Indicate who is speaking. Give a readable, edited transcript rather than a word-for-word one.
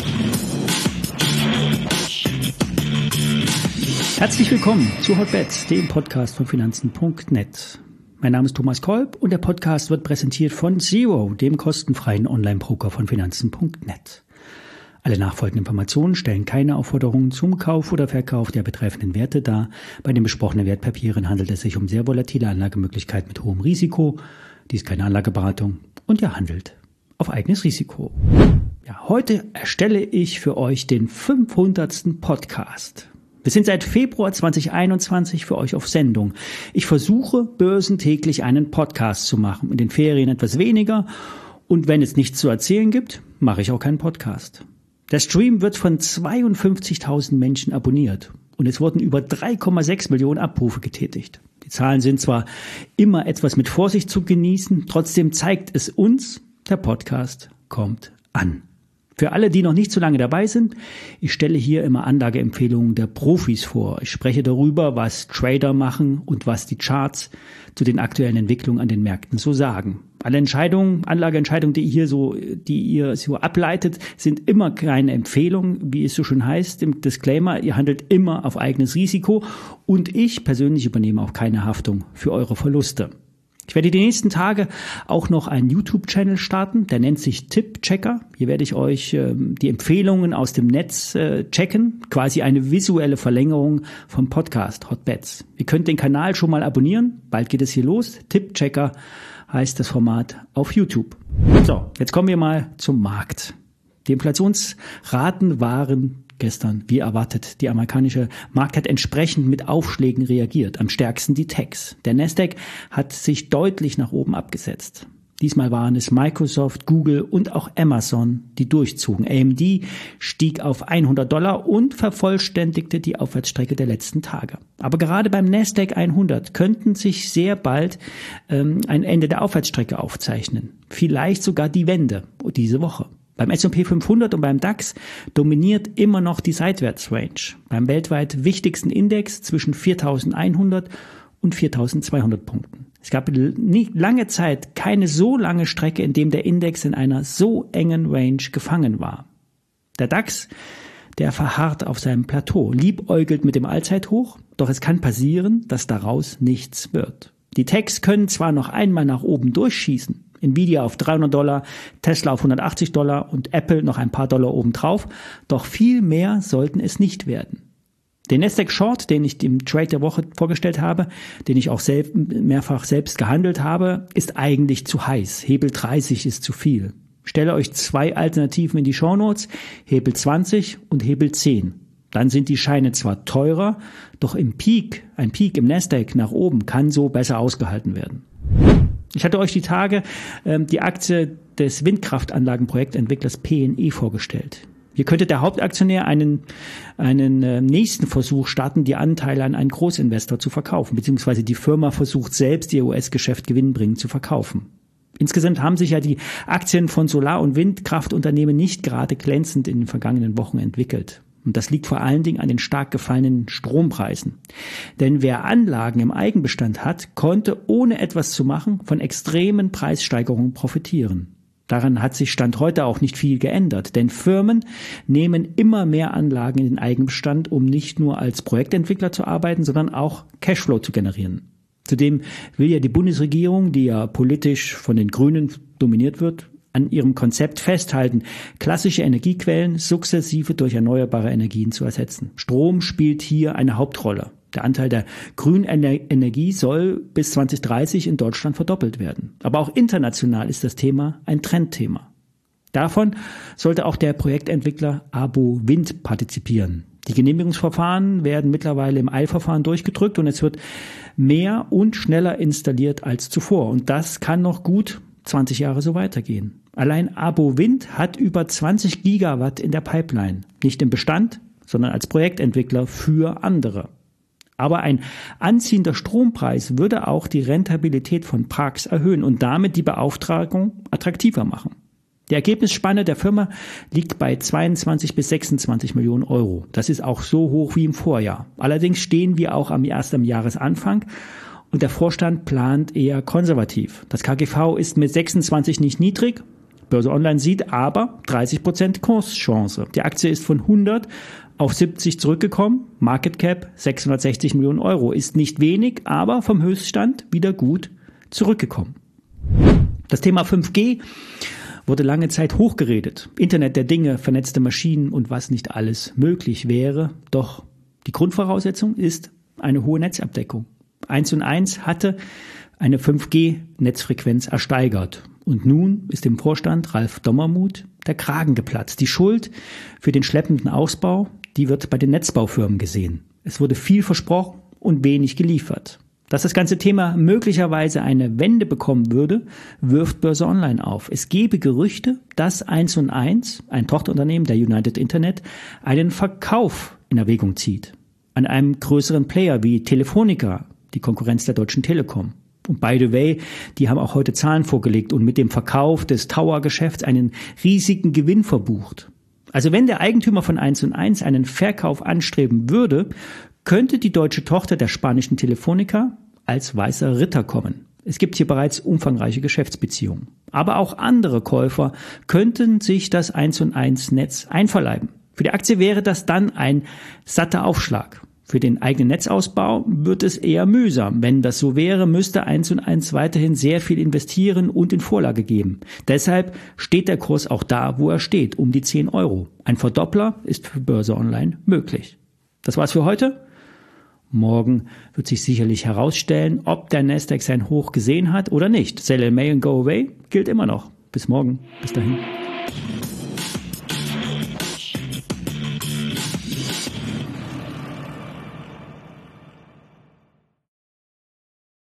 Speaker 1: Herzlich willkommen zu Hotbets, dem Podcast von Finanzen.net. Mein Name ist Thomas Kolb und der Podcast wird präsentiert von Zero, dem kostenfreien Online-Broker von Finanzen.net. Alle nachfolgenden Informationen stellen keine Aufforderungen zum Kauf oder Verkauf der betreffenden Werte dar. Bei den besprochenen Wertpapieren handelt es sich um sehr volatile Anlagemöglichkeiten mit hohem Risiko. Dies ist keine Anlageberatung und ihr handelt auf eigenes Risiko. Ja, heute erstelle ich für euch den 500. Podcast. Wir sind seit Februar 2021 für euch auf Sendung. Ich versuche, börsentäglich einen Podcast zu machen. In den Ferien etwas weniger. Und wenn es nichts zu erzählen gibt, mache ich auch keinen Podcast. Der Stream wird von 52.000 Menschen abonniert. Und es wurden über 3,6 Millionen Abrufe getätigt. Die Zahlen sind zwar immer etwas mit Vorsicht zu genießen, trotzdem zeigt es uns, der Podcast kommt an. Für alle, die noch nicht so lange dabei sind, ich stelle hier immer Anlageempfehlungen der Profis vor. Ich spreche darüber, was Trader machen und was die Charts zu den aktuellen Entwicklungen an den Märkten so sagen. Alle Anlageentscheidungen, die ihr so ableitet, sind immer keine Empfehlung, wie es so schön heißt im Disclaimer. Ihr handelt immer auf eigenes Risiko und ich persönlich übernehme auch keine Haftung für eure Verluste. Ich werde die nächsten Tage auch noch einen YouTube-Channel starten, der nennt sich Tipp-Checker. Hier werde ich euch die Empfehlungen aus dem Netz checken, quasi eine visuelle Verlängerung vom Podcast Hotbets. Ihr könnt den Kanal schon mal abonnieren, bald geht es hier los. Tipp-Checker heißt das Format auf YouTube. So, jetzt kommen wir mal zum Markt. Die Inflationsraten waren gestern, wie erwartet. Die amerikanische Markt hat entsprechend mit Aufschlägen reagiert. Am stärksten die Techs. Der Nasdaq hat sich deutlich nach oben abgesetzt. Diesmal waren es Microsoft, Google und auch Amazon, die durchzogen. AMD stieg auf $100 und vervollständigte die Aufwärtsstrecke der letzten Tage. Aber gerade beim Nasdaq 100 könnten sich sehr bald ein Ende der Aufwärtsstrecke aufzeichnen. Vielleicht sogar die Wende diese Woche. Beim S&P 500 und beim DAX dominiert immer noch die Seitwärtsrange. Beim weltweit wichtigsten Index zwischen 4.100 und 4.200 Punkten. Es gab lange Zeit keine so lange Strecke, in dem der Index in einer so engen Range gefangen war. Der DAX, der verharrt auf seinem Plateau, liebäugelt mit dem Allzeithoch, doch es kann passieren, dass daraus nichts wird. Die Techs können zwar noch einmal nach oben durchschießen, Nvidia auf $300, Tesla auf $180 und Apple noch ein paar Dollar obendrauf. Doch viel mehr sollten es nicht werden. Den Nasdaq Short, den ich im Trade der Woche vorgestellt habe, den ich auch mehrfach selbst gehandelt habe, ist eigentlich zu heiß. Hebel 30 ist zu viel. Ich stelle euch zwei Alternativen in die Shownotes, Hebel 20 und Hebel 10. Dann sind die Scheine zwar teurer, doch ein Peak im Nasdaq nach oben kann so besser ausgehalten werden. Ich hatte euch die Tage die Aktie des Windkraftanlagenprojektentwicklers PNE vorgestellt. Hier könnte der Hauptaktionär einen nächsten Versuch starten, die Anteile an einen Großinvestor zu verkaufen, beziehungsweise die Firma versucht selbst, ihr US-Geschäft gewinnbringend zu verkaufen. Insgesamt haben sich ja die Aktien von Solar- und Windkraftunternehmen nicht gerade glänzend in den vergangenen Wochen entwickelt. Und das liegt vor allen Dingen an den stark gefallenen Strompreisen. Denn wer Anlagen im Eigenbestand hat, konnte ohne etwas zu machen von extremen Preissteigerungen profitieren. Daran hat sich Stand heute auch nicht viel geändert, denn Firmen nehmen immer mehr Anlagen in den Eigenbestand, um nicht nur als Projektentwickler zu arbeiten, sondern auch Cashflow zu generieren. Zudem will ja die Bundesregierung, die ja politisch von den Grünen dominiert wird, an ihrem Konzept festhalten, klassische Energiequellen sukzessive durch erneuerbare Energien zu ersetzen. Strom spielt hier eine Hauptrolle. Der Anteil der grünen Energie soll bis 2030 in Deutschland verdoppelt werden. Aber auch international ist das Thema ein Trendthema. Davon sollte auch der Projektentwickler ABO Wind partizipieren. Die Genehmigungsverfahren werden mittlerweile im Eilverfahren durchgedrückt und es wird mehr und schneller installiert als zuvor. Und das kann noch gut 20 Jahre so weitergehen. Allein ABO Wind hat über 20 Gigawatt in der Pipeline. Nicht im Bestand, sondern als Projektentwickler für andere. Aber ein anziehender Strompreis würde auch die Rentabilität von Parks erhöhen und damit die Beauftragung attraktiver machen. Die Ergebnisspanne der Firma liegt bei 22 bis 26 Millionen Euro. Das ist auch so hoch wie im Vorjahr. Allerdings stehen wir auch erst am Jahresanfang und der Vorstand plant eher konservativ. Das KGV ist mit 26 nicht niedrig, Börse Online sieht aber 30% Kurschance. Die Aktie ist von 100 auf 70 zurückgekommen. Market Cap 660 Millionen Euro. Ist nicht wenig, aber vom Höchststand wieder gut zurückgekommen. Das Thema 5G wurde lange Zeit hochgeredet. Internet der Dinge, vernetzte Maschinen und was nicht alles möglich wäre. Doch die Grundvoraussetzung ist eine hohe Netzabdeckung. 1&1 hatte eine 5G-Netzfrequenz ersteigert. Und nun ist dem Vorstand Ralf Dommermuth der Kragen geplatzt. Die Schuld für den schleppenden Ausbau, die wird bei den Netzbaufirmen gesehen. Es wurde viel versprochen und wenig geliefert. Dass das ganze Thema möglicherweise eine Wende bekommen würde, wirft Börse Online auf. Es gebe Gerüchte, dass 1&1, ein Tochterunternehmen der United Internet, einen Verkauf in Erwägung zieht. An einem größeren Player wie Telefonica, die Konkurrenz der Deutschen Telekom. Und by the way, die haben auch heute Zahlen vorgelegt und mit dem Verkauf des Tower-Geschäfts einen riesigen Gewinn verbucht. Also wenn der Eigentümer von 1&1 einen Verkauf anstreben würde, könnte die deutsche Tochter der spanischen Telefonica als weißer Ritter kommen. Es gibt hier bereits umfangreiche Geschäftsbeziehungen. Aber auch andere Käufer könnten sich das 1&1-Netz einverleiben. Für die Aktie wäre das dann ein satter Aufschlag. Für den eigenen Netzausbau wird es eher mühsam. Wenn das so wäre, müsste 1&1 weiterhin sehr viel investieren und in Vorlage geben. Deshalb steht der Kurs auch da, wo er steht, um die 10 Euro. Ein Verdoppler ist für Börse Online möglich. Das war's für heute. Morgen wird sich sicherlich herausstellen, ob der Nasdaq sein Hoch gesehen hat oder nicht. Sell in May and go away gilt immer noch. Bis morgen. Bis dahin.